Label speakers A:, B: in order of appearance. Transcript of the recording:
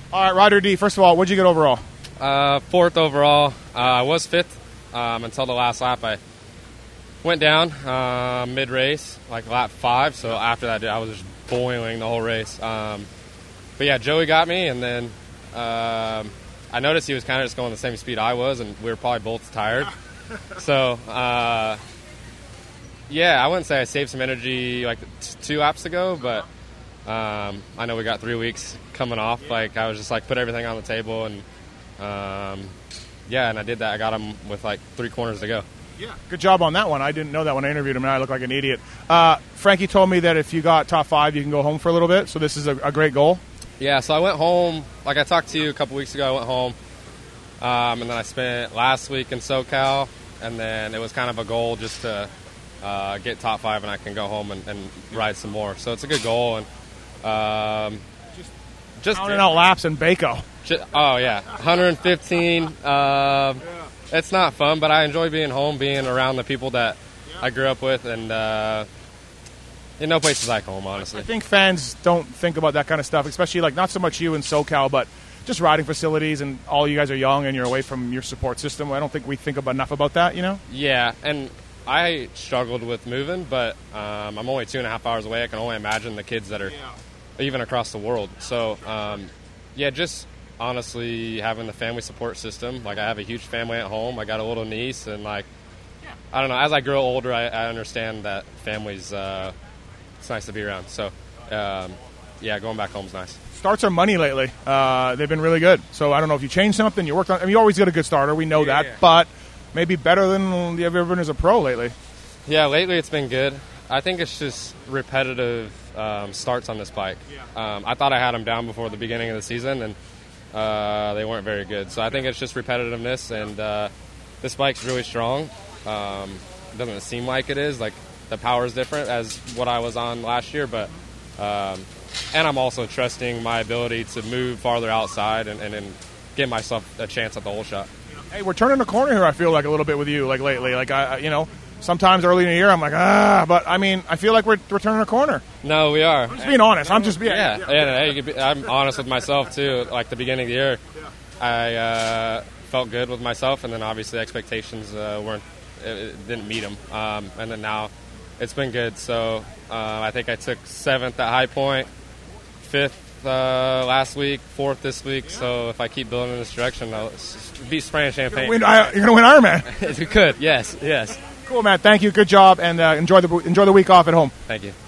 A: All right, Ryder D, first of all, what'd you get overall?
B: Fourth overall. I was fifth until the last lap. I went down mid-race, like lap 5. So after that, I was just boiling the whole race. But yeah, Joey got me, and then I noticed he was kind of just going the same speed I was, and we were probably both tired. So, yeah, I wouldn't say I saved some energy like 2 laps ago, but I know we got 3 weeks coming off. Like, I was just like, put everything on the table, and yeah, and I did that. I got him with like 3 corners to go.
A: Yeah, good job on that one. I didn't know that when I interviewed him, and I look like an idiot. Frankie told me that if you got top 5, you can go home for a little bit, so this is a great goal.
B: Yeah, so I went home, like I talked to you a couple weeks ago, I went home, and then I spent last week in SoCal, and then it was kind of a goal just to get top 5, and I can go home and ride some more. So it's a good goal, and just
A: counting out laps in Baco.
B: Oh, yeah, 115. It's not fun, but I enjoy being home, being around the people that I grew up with, and no place is like home, honestly.
A: I think fans don't think about that kind of stuff, especially like not so much you in SoCal, but just riding facilities, and all you guys are young and you're away from your support system. I don't think we think enough about that, you know?
B: Yeah, and I struggled with moving, but I'm only 2.5 hours away. I can only imagine the kids that are even across the world. So, yeah, just honestly having the family support system. Like, I have a huge family at home. I got a little niece, and like, I don't know, as I grow older, I understand that families, it's nice to be around. So, yeah, going back home is nice.
A: Starts are money lately. They've been really good. So I don't know if you changed something, you worked on. I mean, you always get a good starter. We know that, but maybe better than you've ever been as a pro lately.
B: Yeah, lately it's been good. I think it's just repetitive starts on this bike. I thought I had them down before the beginning of the season, and they weren't very good. So I think it's just repetitiveness, and this bike's really strong. It doesn't seem like it is. Like, the power is different as what I was on last year, but and I'm also trusting my ability to move farther outside and give myself a chance at the whole shot.
A: Hey, we're turning the corner here, I feel like, a little bit with you, like lately. Like, sometimes early in the year I'm like, but I mean, I feel like we're turning a corner.
B: No, we are.
A: I'm just being honest. I'm just being
B: I'm honest with myself too. Like, the beginning of the year, I felt good with myself, and then obviously expectations didn't meet them, and then now it's been good. So I think I took 7th at High Point, 5th last week, 4th this week. So if I keep building in this direction, I'll be spraying champagne.
A: You're going to win Ironman.
B: We could, yes.
A: Cool, man. Thank you. Good job, and enjoy the week off at home.
B: Thank you.